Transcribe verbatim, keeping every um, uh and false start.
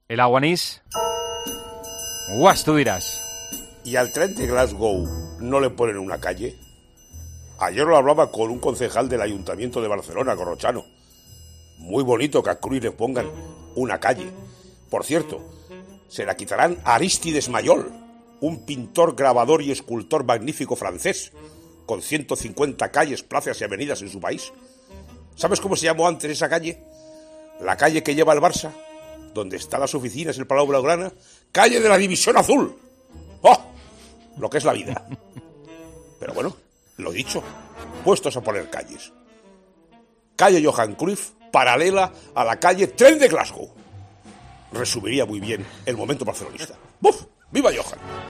el aguanís. Guas, tú dirás. ¿Y al tren de Glasgow no le ponen una calle? Ayer lo hablaba con un concejal del Ayuntamiento de Barcelona, Corrochano. Muy bonito que a Cruyff le pongan una calle. Por cierto, se la quitarán a Arístides Mayol, un pintor, grabador y escultor magnífico francés, con ciento cincuenta calles, plazas y avenidas en su país. ¿Sabes cómo se llamó antes esa calle? La calle que lleva al Barça, donde están las oficinas, el Palau Blaugrana, calle de la División Azul. ¡Oh! Lo que es la vida. Pero bueno, lo dicho, puestos a poner calles. Calle Johan Cruyff, paralela a la calle Tren de Glasgow. Resumiría muy bien el momento barcelonista. ¡Buf! ¡Viva Johan!